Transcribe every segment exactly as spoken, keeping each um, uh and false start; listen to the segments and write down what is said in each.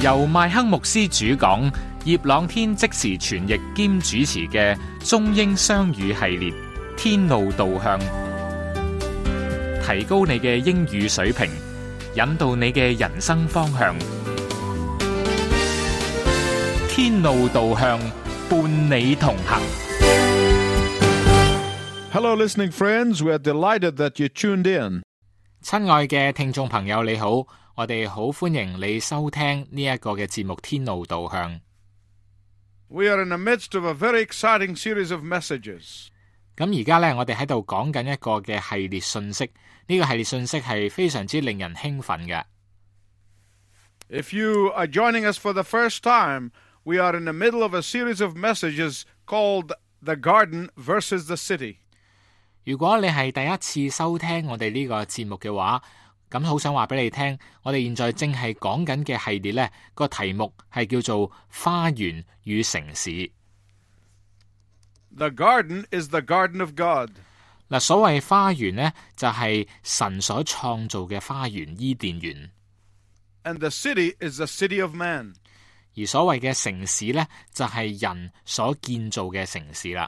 由麥克牧師主講，葉朗天即時傳譯兼主持嘅中英雙語系列《天路導向》，提高你嘅英語水平，引導你嘅人生方向。天路導向，伴你同行。 Hello, listening friends. We are delighted that you tuned in. 親愛嘅聽眾朋友，你好，我哋好歡迎你收聽呢一個嘅節目《天路導向》。 We are in the midst of a very exciting series of messages. 咁而家呢，我哋喺度講緊一個嘅系列信息，呢、這個系列信息係非常之令人興奮嘅。 If you are joining us for the first time, we are in the middle of a series of messages called The Garden versus the City. 如果你係第一次收聽我哋呢個節目嘅話，咁好想話俾你聽，我哋現在正係講緊嘅系列呢個題目係叫做花園與城市。 The garden is the garden of God. 嗱，所謂花園呢，就係神所創造嘅花園伊甸園。 And the city is the city of man. 而所謂嘅城市呢，就係人所建造嘅城市啦。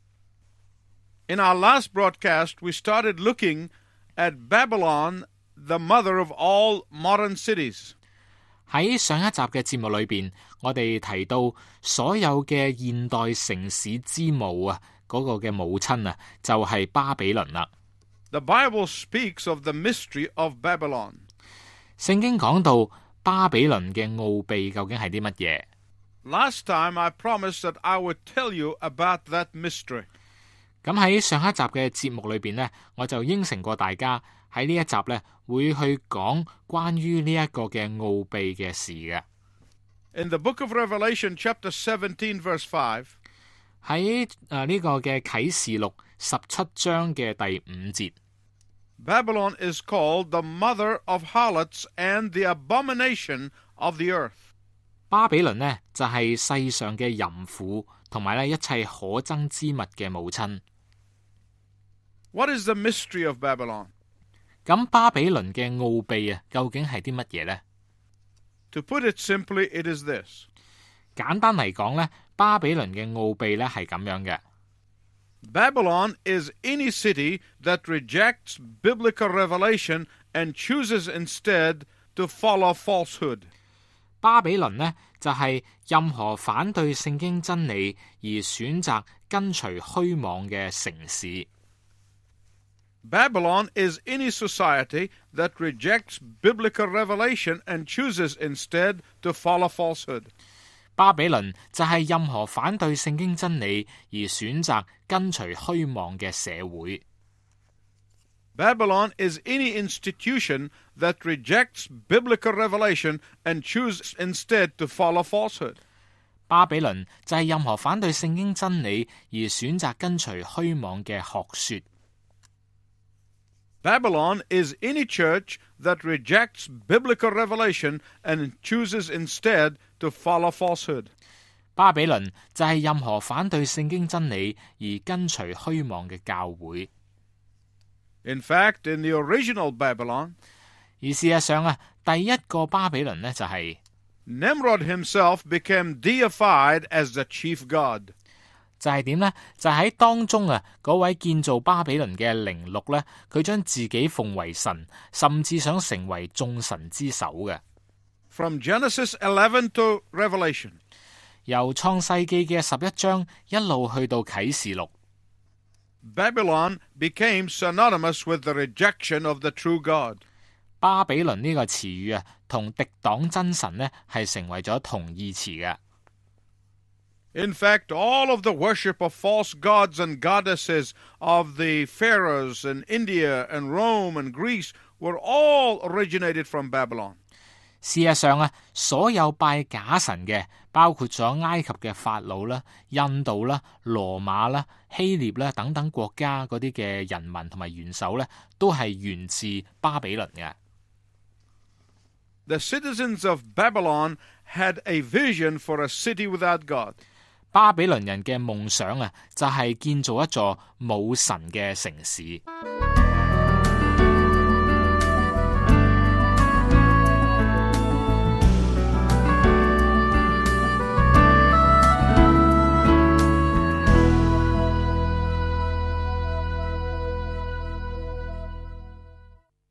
In our last broadcast, we started looking at Babylon, the mother of all modern cities. 喺上一集嘅節目裏邊，我哋提到所有嘅現代城市之母啊，嗰、那個嘅母親啊，就係、是、巴比倫啦。 The Bible speaks of the mystery of Babylon. 聖經講到巴比倫嘅奧秘究竟係啲乜嘢？ Last time I promised that I would tell you about that mystery. 咁喺上一集嘅節目裏邊呢，我就應承過大家喺呢一集呢會去講關於呢一個嘅奧秘嘅事嘅。 In the book of Revelation, chapter seventeen, verse five, 喺誒呢個嘅啟示錄十七章嘅第五節， Babylon is called the mother of harlots and the abomination of the earth. 巴比倫呢就係、是、世上嘅淫婦同埋咧一切可憎之物嘅母親。 What is the mystery of Babylon? 咁巴比倫嘅奧秘啊，究竟係啲乜嘢呢？ To put it simply, it is this. 簡單嚟講呢，巴比倫嘅奧秘呢係咁樣嘅。 Babylon is any city that rejects biblical revelation and chooses instead to follow falsehood. 巴比倫呢就係、是、任何反對聖經真理而選擇跟隨虛妄嘅城市。 Babylon is any society that rejects biblical revelation and chooses instead to follow falsehood. 巴比倫就係任何反對聖經真理而選擇跟隨虛妄嘅社會。 Babylon is any institution that rejects biblical revelation and chooses instead to follow falsehood. 巴比倫就係任何反對聖經真理而選擇跟隨虛妄嘅學說。 Babylon is any church that rejects biblical revelation and chooses instead to follow falsehood. 巴比倫就係任何反對聖經真理而跟隨虛妄嘅教會。 In fact, in the original Babylon, 而事實上啊，第一個巴比倫呢就係、是、 Nimrod himself became deified as the chief god. 就係點呢？就喺、是、當中啊，嗰位建造巴比倫嘅寧錄呢，佢將自己奉為神，甚至想成為眾神之首嘅。 From Genesis eleven to Revelation, 由創世記嘅十一章一路去到啟示錄， Babylon became synonymous with the rejection of the true God. 巴比倫呢個詞語啊，同敵擋真神呢係成為咗同義詞嘅。 In fact, all of the worship of false gods and goddesses of the pharaohs in India and Rome and Greece were all originated from Babylon. 事實上啊，所有拜假神嘅，包括咗埃及嘅法老啦、印度啦、羅馬啦、希臘啦等等國家嗰啲嘅人民同埋元首咧，都係源自巴比倫嘅。 The citizens of Babylon had a vision for a city without God. 巴比倫人嘅夢想啊，就係建造一座冇神嘅城市。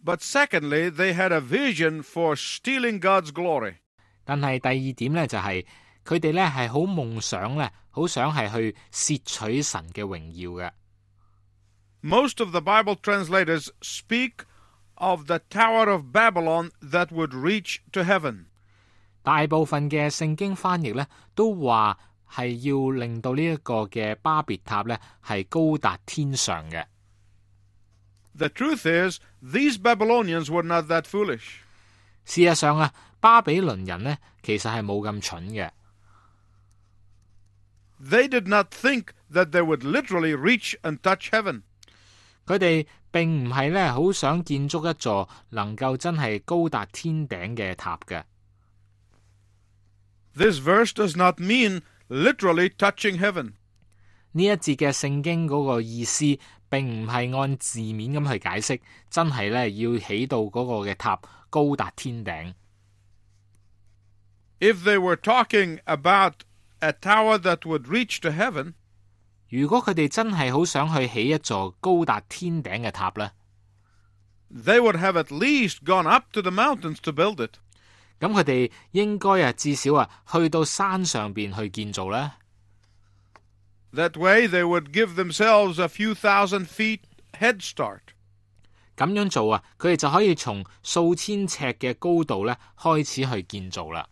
But secondly, they had a vision for stealing God's glory. 但係第二點咧就係佢哋咧係好夢想咧，好想係去竊取神嘅榮耀嘅。 Most of the Bible translators speak of the Tower of Babylon that would reach to heaven. 大部分嘅聖經翻譯咧都話係要令到呢一個嘅巴別塔咧係高達天上嘅。 The truth is, these Babylonians were not that foolish. 事實上啊，巴比倫人呢其實係冇咁蠢嘅。 They did not think that they would literally reach and touch heaven. 佢哋並唔係咧好想建築一座能夠真係高達天頂嘅塔嘅。 This verse does not mean literally touching heaven. 呢一節嘅聖經嗰個意思並唔係按字面咁去解釋，真係咧要起到嗰個嘅塔高達天頂。 If they were talking about a tower that would reach to heaven, 如果佢哋真係好想去起一座高達天頂嘅塔咧， they would have at least gone up to the mountains to build it. 咁佢哋應該啊至少啊去到山上邊去建造咧。 That way they would give themselves a few thousand feet head start. 咁樣做啊，佢哋就可以從數千尺嘅高度咧開始去建造啦。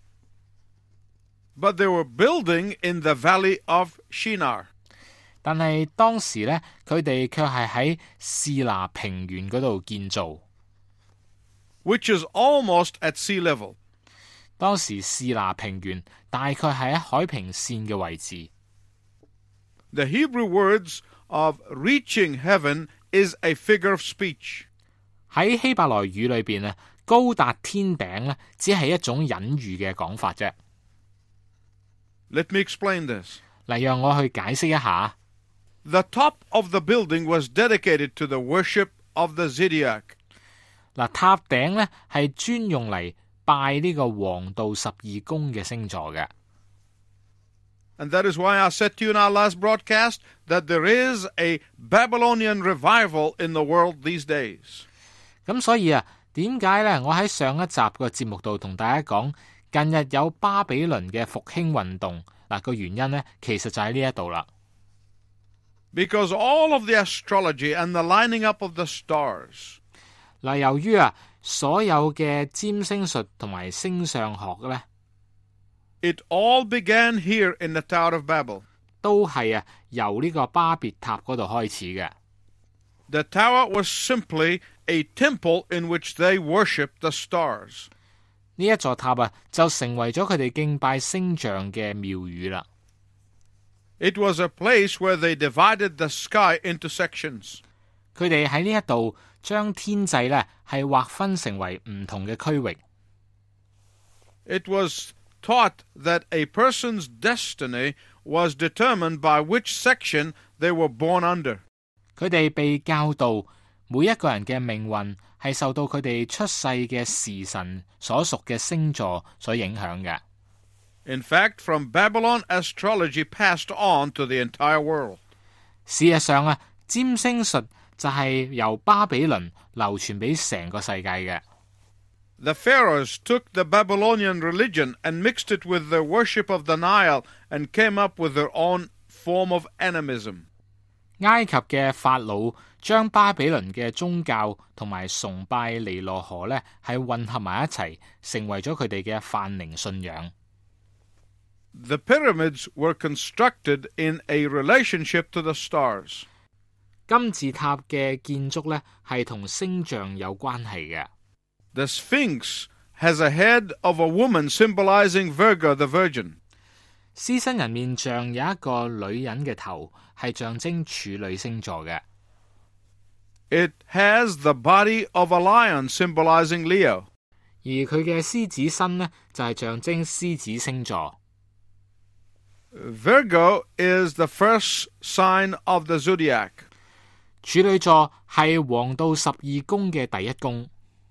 But they were building in the valley of Shinar. 但係當時咧，佢哋卻係喺示拿平原嗰度建造 which is almost at sea level. 當時示拿平原大概係喺海平線嘅位置。 The Hebrew words of reaching heaven is a figure of speech. 喺希伯來語裏邊啊，高達天頂咧，只係一種隱喻嘅講法啫。 Let me explain this. 嚟讓我去解釋一下。 The top of the building was dedicated to the worship of the zodiac. 嗱，塔頂咧係專用嚟拜呢個黃道十二宮嘅星座嘅。 And that is why I said to you in our last broadcast that there is a Babylonian revival in the world these days. 咁所以啊，點解咧？我喺上一集個節目度同大家講，近日有巴比倫嘅復興運動。嗱，個原因咧，其實就喺呢一度啦。 Because all of the astrology and the lining up of the stars. 嗱，由於啊，所有嘅占星術同埋星相學咧， It all began here in the Tower of Babel. 都係啊由呢個巴別塔嗰度開始嘅。 The tower was simply a temple in which they worshipped the stars. 呢一座塔啊，就成為咗佢哋敬拜星象嘅廟宇啦。 It was a place where they divided the sky into sections. 佢哋喺呢一度將天際咧係劃分成為唔同嘅區域。 It was taught that a person's destiny was determined by which section they were born under. 佢哋被教導每一個人嘅命運係受到佢哋出世嘅時辰所屬嘅星座所影響嘅。 In fact, from Babylon, astrology passed on to the entire world. 事實上啊，占星術就係由巴比倫流傳俾成個世界嘅。 The pharaohs took the Babylonian religion and mixed it with their worship of the Nile and came up with their own form of animism. 埃及嘅法老將巴比倫嘅宗教同埋崇拜尼羅河咧係混合埋一齊，成為咗佢哋嘅泛靈信仰。 The pyramids were constructed in a relationship to the stars. 金字塔嘅建築咧係同星象有關係嘅。 The Sphinx has a head of a woman symbolizing Virgo, the Virgin. 獅身人面像有一個女人嘅頭，係象徵處女星座嘅。 It has the body of a lion symbolizing Leo. 而佢嘅獅子身呢，就係象徵獅子星座。 Virgo is the first sign of the zodiac. 處女座係黃道十二宮嘅第一宮。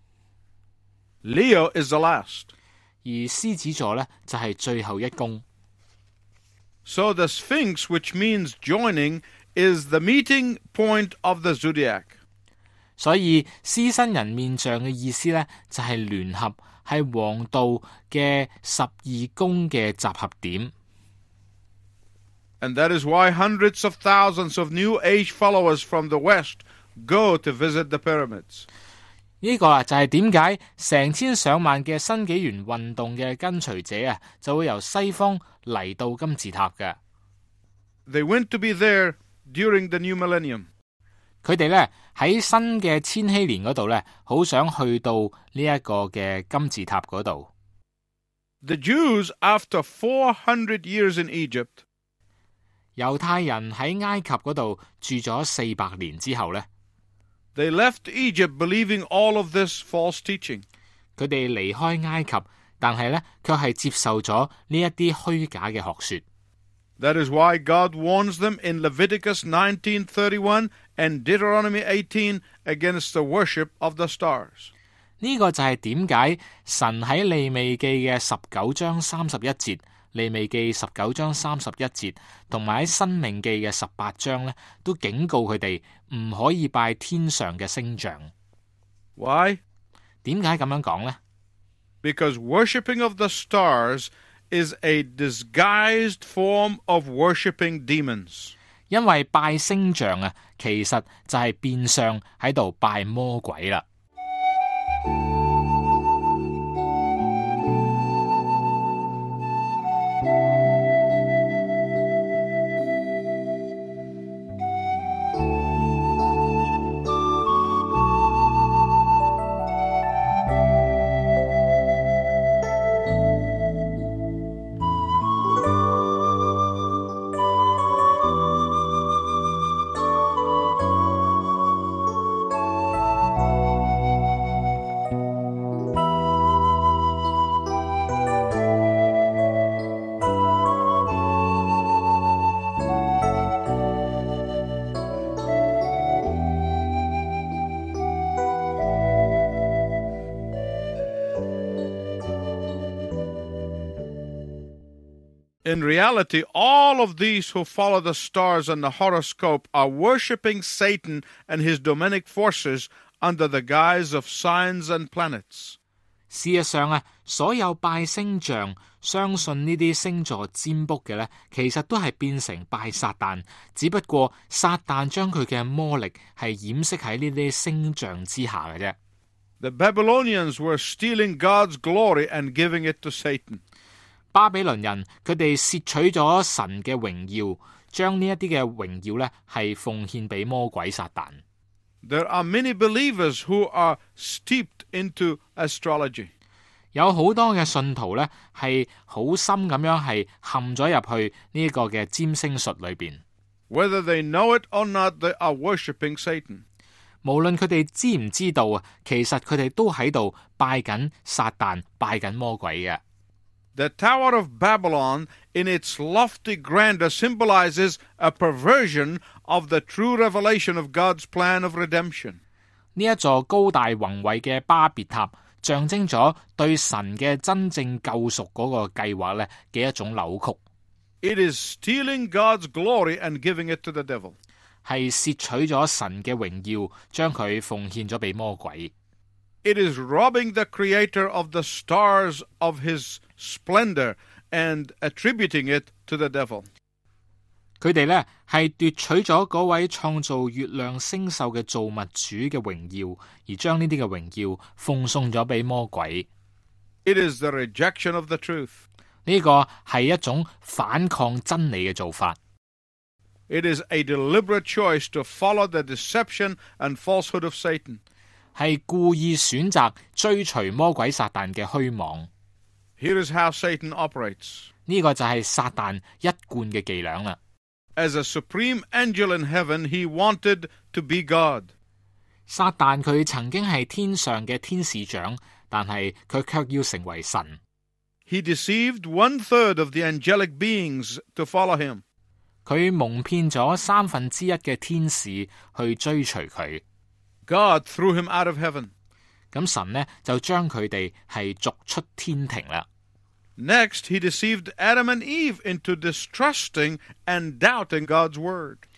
Leo is the last. 而獅子座呢，就係最後一宮。 So the Sphinx, which means joining, is the meeting point of the zodiac. 所以獅身人面像嘅意思呢，就係聯合，係黃道嘅十二宮嘅集合點。 And that is why hundreds of thousands of New Age followers from the West go to visit the pyramids. 呢個啊就係點解成千上萬嘅新紀元運動嘅跟隨者啊，就會由西方嚟到金字塔嘅。 They went to be there during the new millennium. 佢哋咧喺新嘅千禧年嗰度咧，好想去到呢一個嘅金字塔嗰度。 The Jews, after four hundred years in Egypt, 猶太人喺埃及嗰度住咗四百年之後咧， they left Egypt believing all of this false teaching. 佢哋離開埃及，但係咧卻係接受咗呢一啲虛假嘅學說。 That is why God warns them in Leviticus nineteen thirty-one and Deuteronomy eighteen against the worship of the stars. 呢個就係點解神喺利未記嘅十九章三十一節、利未記十九章三十一節，同埋喺申命記嘅十八章咧，都警告佢哋唔可以拜天上嘅星象。 Why? 點解咁樣講呢？ Because worshipping of the stars is a disguised form of worshipping demons. 因為拜星象啊，其實就係變相喺度拜魔鬼啦。 In reality, all of these who follow the stars and the horoscope are worshipping Satan and his demonic forces under the guise of signs and planets. 事實上啊，所有拜星象、相信呢啲星座占卜嘅呢，其實都係變成拜撒旦，只不過撒旦將佢嘅魔力係掩飾喺呢啲星象之下嘅啫。 The Babylonians were stealing God's glory and giving it to Satan. 巴比倫人佢哋竊取咗神嘅榮耀，將呢一啲嘅榮耀呢係奉獻俾魔鬼撒旦。 There are many believers who are steeped into astrology. 有好多嘅信徒呢係好深咁樣係陷咗入去呢一個嘅占星術裏邊。 Whether they know it or not, they are worshipping Satan. 無論佢哋知唔知道啊，其實佢哋都喺度拜緊撒旦，拜緊魔鬼嘅。 The Tower of Babylon, in its lofty grandeur, symbolizes a perversion of the true revelation of God's plan of redemption. 呢一座高大宏偉嘅巴別塔，象徵咗對神嘅真正救贖嗰個計劃咧嘅一種扭曲。 It is stealing God's glory and giving it to the devil. 係竊取咗神嘅榮耀，將佢奉獻咗俾魔鬼。 It is robbing the creator of the stars of his splendor and attributing it to the devil. 佢哋呢係奪取咗嗰位創造月亮星宿嘅造物主嘅榮耀，而將呢啲嘅榮耀奉送咗俾魔鬼。 It is the rejection of the truth. 呢個係一種反抗真理嘅做法。 It is a deliberate choice to follow the deception and falsehood of Satan. 係故意選擇追隨魔鬼撒旦嘅虛妄。 Here is how Satan operates. 呢個就係撒旦一貫嘅伎倆啦。 As a supreme angel in heaven, he wanted to be God. 撒旦佢曾經係天上嘅天使長，但係佢卻要成為神。 He deceived one third of the angelic beings to follow him. 佢蒙騙咗三分之一嘅天使去追隨佢。 God threw him out of heaven. 咁神呢就將佢哋係逐出天庭啦。 Next, he deceived Adam and Eve into distrusting and doubting God's word.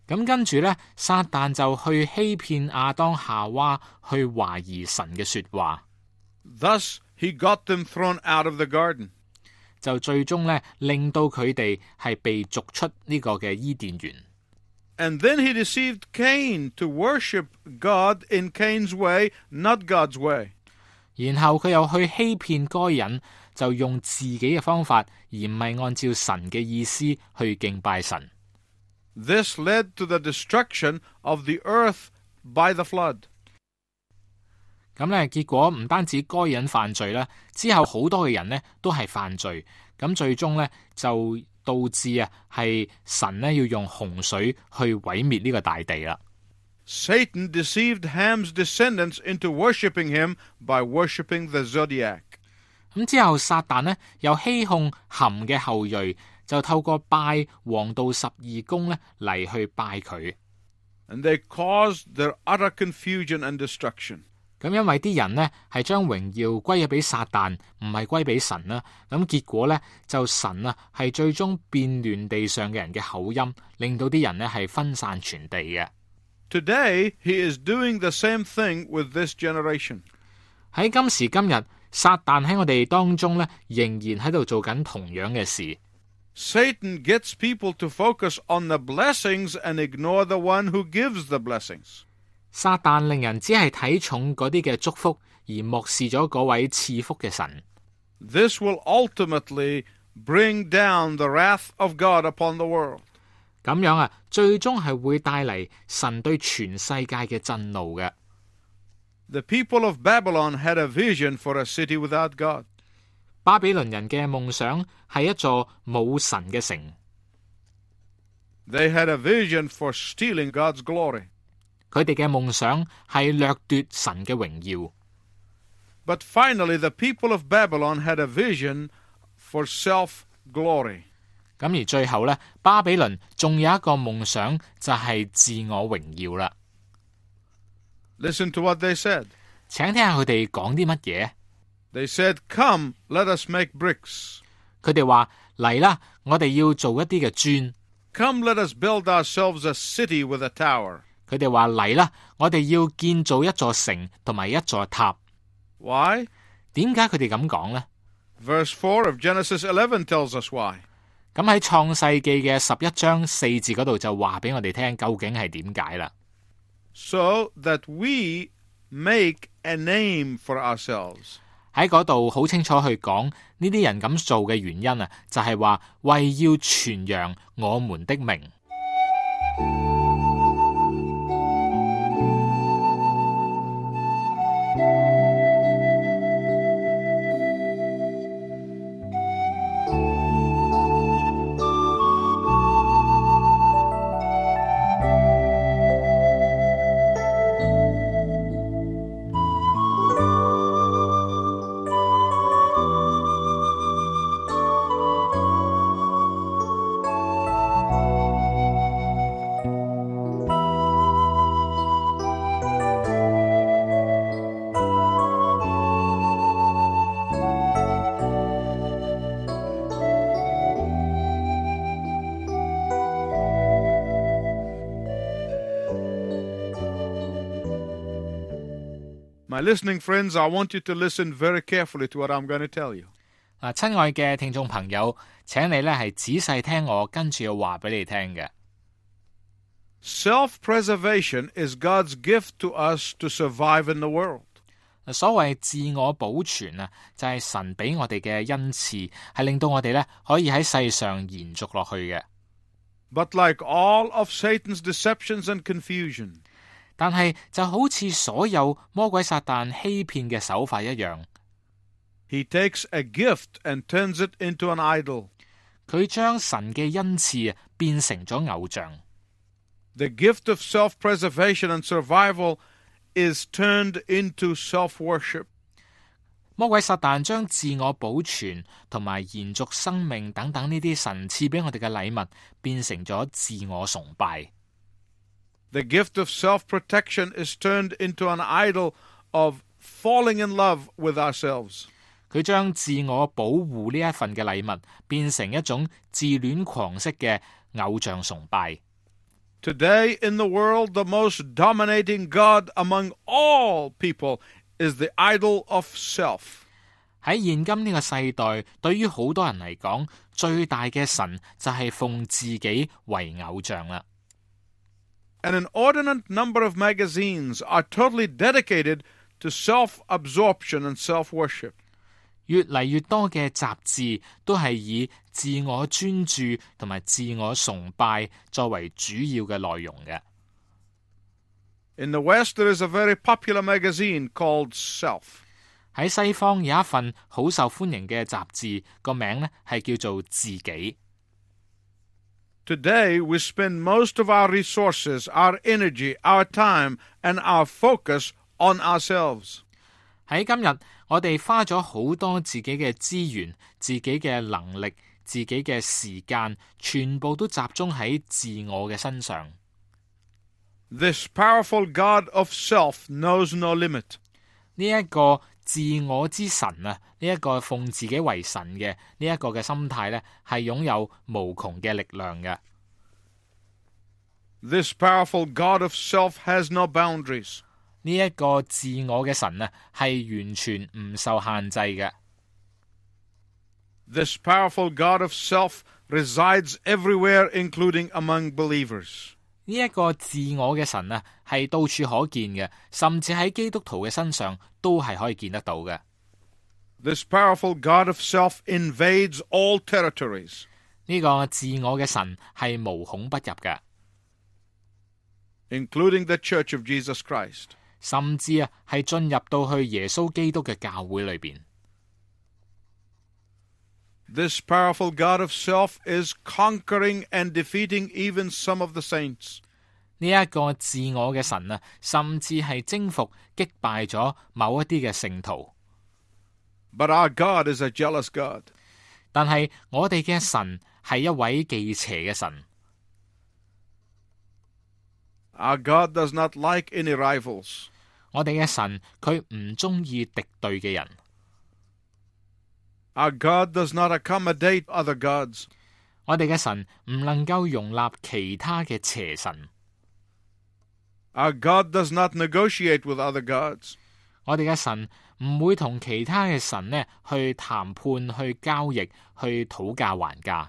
咁跟住呢，撒旦就去欺騙亞當夏娃，去懷疑神嘅說話。 Thus he got them thrown out of the garden. 就最終呢，令到佢哋係被逐出呢個嘅伊甸園。 And then he deceived Cain to worship God in Cain's way, not God's way. 然後佢又去欺騙該隱，就用自己嘅方法，而唔係按照神嘅意思去敬拜神。 This led to the destruction of the earth by the flood. 咁咧，結果唔單止該隱犯罪啦，之後好多嘅人呢都係犯罪，咁最終呢，就導致啊係神呢要用洪水去毀滅呢個大地啦。 Satan deceived Ham's descendants into worshipping him by worshipping the zodiac. 咁之後撒旦呢又欺哄含嘅後裔，就透過拜黃道十二宮呢嚟去拜佢。 And they caused their utter confusion and destruction. 咁因為啲人呢係將榮耀歸咗俾撒旦，唔係歸俾神啦。咁結果呢，就神啊係最終變亂地上嘅人嘅口音，令到啲人呢係分散全地嘅。 Today, he is doing the same thing with this generation. 喺今時今日，撒旦喺我哋當中呢，仍然喺度做緊同樣嘅事。 Satan gets people to focus on the blessings and ignore the one who gives the blessings. 撒旦令人只係睇重嗰啲嘅祝福，而漠視咗嗰位賜福嘅神。 This will ultimately bring down the wrath of God upon the world. 咁樣啊，最終係會帶嚟神對全世界嘅震怒嘅。 The people of Babylon had a vision for a city without God. 巴比倫人嘅夢想係一座冇神嘅城。 They had a vision for stealing God's glory. 佢哋嘅夢想係掠奪神嘅榮耀。 But finally, the people of Babylon had a vision for self-glory. 咁而最後呢，巴比倫仲有一個夢想，就係自我榮耀啦。 Listen to what they said. 請聽下佢哋講啲乜嘢。 They said, "Come, let us make bricks. 佢哋話嚟啦，我哋要做一啲嘅磚。 Come, let us build ourselves a city with a tower." 佢哋話嚟啦，我哋要建造一座城同埋一座塔。 Why? 點解佢哋咁講呢？ Verse four of Genesis eleven tells us why. 咁喺創世記嘅十一章四字嗰度就話俾我哋聽究竟係點解啦。 So that we make a name for ourselves. 喺嗰度好清楚去講呢啲人咁做嘅原因啊，就係話為要傳揚我們的名。 My listening friends, I want you to listen very carefully to what I'm going to tell you. 嗱，親愛嘅聽眾朋友，請你咧係仔細聽我跟住要話俾你聽嘅。 Self-preservation is God's gift to us to survive in the world. 所謂自我保存啊，就係神俾我哋嘅恩賜，係令到我哋咧可以喺世上延續落去嘅。 But like all of Satan's deceptions and confusion, 但係就好似所有魔鬼撒旦欺騙嘅手法一樣， he takes a gift and turns it into an idol. 佢將神嘅恩賜啊變成咗偶像。 The gift of self-preservation and survival is turned into self-worship. 魔鬼撒旦將自我保存同埋延續生命等等呢啲神賜俾我哋嘅禮物，變成咗自我崇拜。 The gift of self-protection is turned into an idol of falling in love with ourselves. 佢將自我保護呢一份嘅禮物變成一種自戀狂式嘅偶像崇拜。 Today in the world, the most dominating god among all people is the idol of self. 喺現今呢個世代，對於好多人嚟講，最大嘅神就係奉自己為偶像啦。 And an inordinate number of magazines are totally dedicated to self-absorption and self-worship. 越嚟越多嘅雜誌都係以自我專注同埋自我崇拜作為主要嘅內容嘅。 In the West, there is a very popular magazine called Self. 喺西方有一份好受歡迎嘅雜誌，個名呢係叫做自己。 Today, we spend most of our resources, our energy, our time, and our focus on ourselves. 喺今日，我哋花咗好多自己嘅資源、自己嘅能力、自己嘅時間，全部都集中喺自我嘅身上。 This powerful God of self knows no limit. 呢一個自我之神啊，呢一個奉自己為神嘅呢一個嘅心態呢，係擁有無窮嘅力量嘅。 This powerful God of self has no boundaries. 呢一個自我嘅神啊，係完全唔受限制嘅。 This powerful God of self resides everywhere, including among believers. 呢一個自我嘅神啊，係到處可見嘅，甚至喺基督徒嘅身上都係可以見得到嘅。 This powerful God of self invades all territories. 呢個自我嘅神係無孔不入嘅， including the Church of Jesus Christ. 甚至啊係進入到去耶穌基督嘅教會裏邊。 This powerful God of self is conquering and defeating even some of the saints. 呢一個自我嘅神啊，甚至係征服擊敗咗某一啲嘅聖徒。 But our God is a jealous God. 但係我哋嘅神係一位忌邪嘅神。 Our God does not like any rivals. 我哋嘅神佢唔中意敵對嘅人。 Our God does not accommodate other gods. 我哋嘅神唔能夠容納其他嘅邪神。 Our God does not negotiate with other gods. 我哋嘅神唔會同其他嘅神呢去談判、去交易、去討價還價。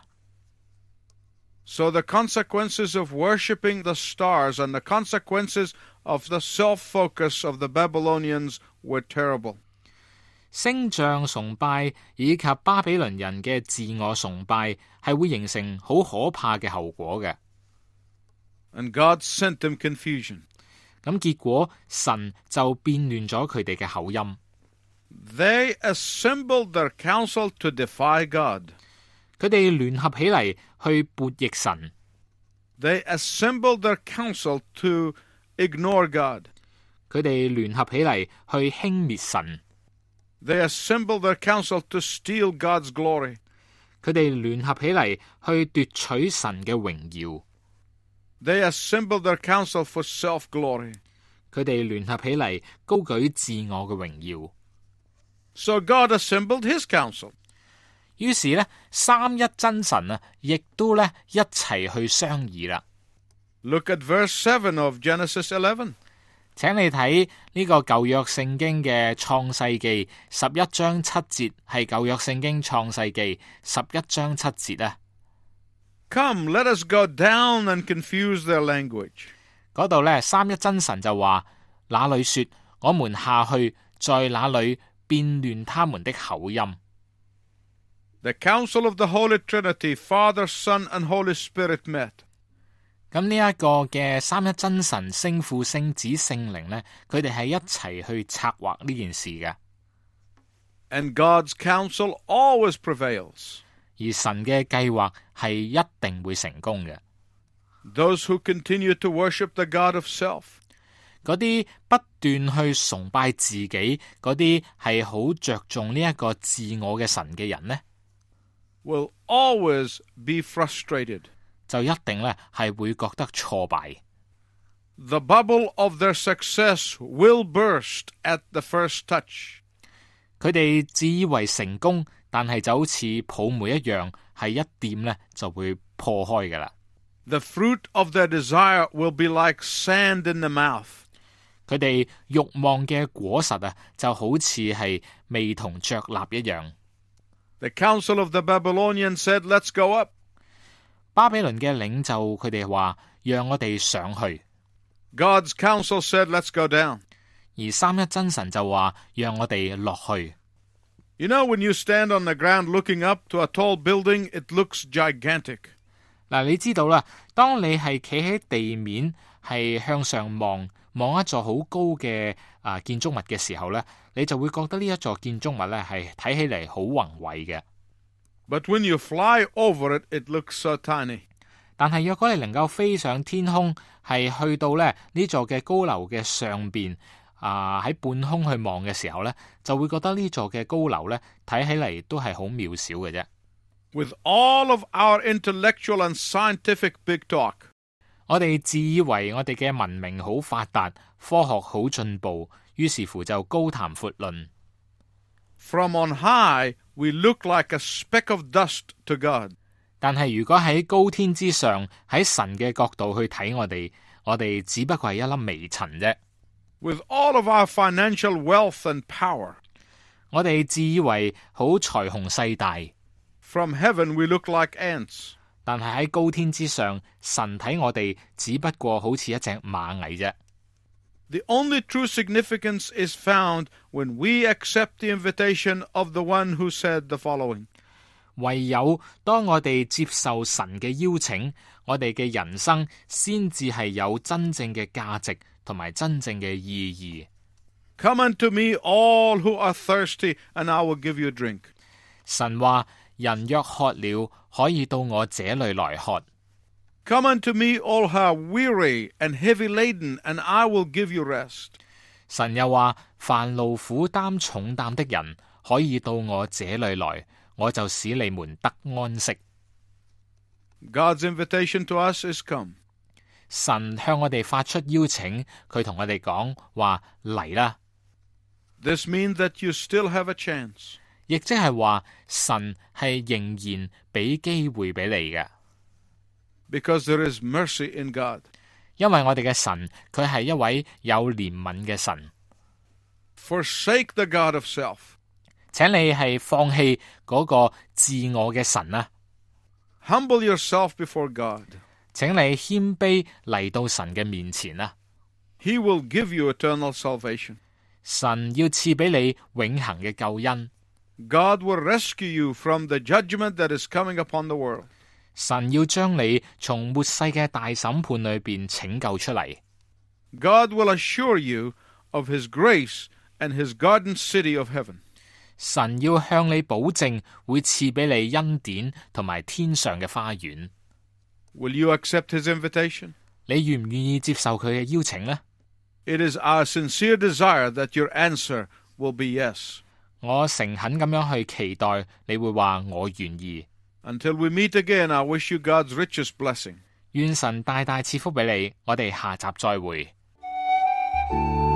So the consequences of worshipping the stars and the consequences of the self-focus of the Babylonians were terrible. 星象崇拜以及巴比倫人嘅自我崇拜係會形成好可怕嘅後果嘅。 And God sent them confusion. 咁結果神就變亂咗佢哋嘅口音。 They assembled their council to defy God. 佢哋聯合起嚟去悖逆神。 They assembled their council to ignore God. 佢哋聯合起嚟去輕蔑神。 They assembled their council to steal God's glory. 佢哋聯合起嚟去奪取神嘅榮耀。 They assembled their council for self-glory. 佢哋聯合起嚟高舉自我嘅榮耀。 So God assembled his council. 於是呢，三一真神啊，亦都呢一齊去商議啦。 Look at verse seven of Genesis eleven. 請你睇呢個舊約聖經嘅創世記十一章七節，係舊約聖經創世記十一章七節啊。 Come, let us go down and confuse their language. 嗰度呢，三一真神就話：那裏說，我們下去，在那裏變亂他們的口音。 The council of the Holy Trinity, Father, Son, and Holy Spirit met. 咁呢一個嘅三一真神聖父聖子聖靈呢，佢哋係一齊去策劃呢件事嘅。 And God's counsel always prevails. 而神嘅計劃係一定會成功嘅。 Those who continue to worship the God of self. 嗰啲不斷去崇拜自己，嗰啲係好着重呢一個自我嘅神嘅人呢， will always be frustrated. 就一定咧係會覺得挫敗。 The bubble of their success will burst at the first touch. 佢哋自以為成功，但係就好似泡沫一樣，係一掂咧就會破開噶啦。 The fruit of their desire will be like sand in the mouth. 佢哋慾望嘅果實啊，就好似係味同嚼蠟一樣。 The council of the Babylonians said, "Let's go up." 巴比倫嘅領袖佢哋話，讓我哋上去。 God's council said, "Let's go down." 而三一真神就話，讓我哋落去。 You know, when you stand on the ground looking up to a tall building, it looks gigantic. 嗱，你知道啦，當你係企喺地面，係向上望，望一座好高嘅啊建築物嘅時候咧，你就會覺得呢一座建築物咧係睇起嚟好宏偉嘅。 But when you fly over it, it looks so tiny. 但係若果你能夠飛上天空，係去到咧呢座嘅高樓嘅上邊啊，喺半空去望嘅時候咧，就會覺得呢座嘅高樓咧睇起嚟都係好渺小嘅啫。 With all of our intellectual and scientific big talk, 我哋自以為我哋嘅文明好發達，科學好進步，於是乎就高談闊論。 From on high, we look like a speck of dust to God. 但係如果喺高天之上，喺神嘅角度去睇我哋，我哋只不過係一粒微塵啫。 With all of our financial wealth and power, 我哋自以為好財雄勢大。 From heaven we look like ants. 但係喺高天之上，神睇我哋只不過好似一隻螞蟻啫。 The only true significance is found when we accept the invitation of the one who said the following. 唯有當我哋接受神嘅邀請，我哋嘅人生先至係有真正嘅價值同埋真正嘅意義。 Come unto me all who are thirsty, and I will give you drink. 神話，人若渴了，可以到我這裏來喝。 Come unto me all who are weary and heavy laden, and I will give you rest. 神又話，凡勞苦擔重擔的人，可以到我這裏來，我就使你們得安息。 God's invitation to us is come. 神向我哋發出邀請，佢同我哋講話嚟啦。 This means that you still have a chance. 亦即係話，神係仍然俾機會俾你嘅。 Because there is mercy in God. 因為我哋嘅神，佢係一位有憐憫嘅神。 Forsake the God of self. 請你係放棄嗰個自我嘅神啊！ Humble yourself before God. 請你謙卑嚟到神嘅面前啊！ He will give you eternal salvation. 神要賜俾你永恆嘅救恩。 God will rescue you from the judgment that is coming upon the world. 神要將你從末世嘅大審判裏邊拯救出嚟。 God will assure you of His grace and His garden city of heaven. 神要向你保證會賜俾你恩典同埋天上嘅花園。 Will you accept His invitation? 你願唔願意接受佢嘅邀請呢？ It is our sincere desire that your answer will be yes. 我誠懇咁樣去期待你會話我願意。 Until we meet again, I wish you God's richest blessing. 願神大大賜福俾你，我哋下集再會。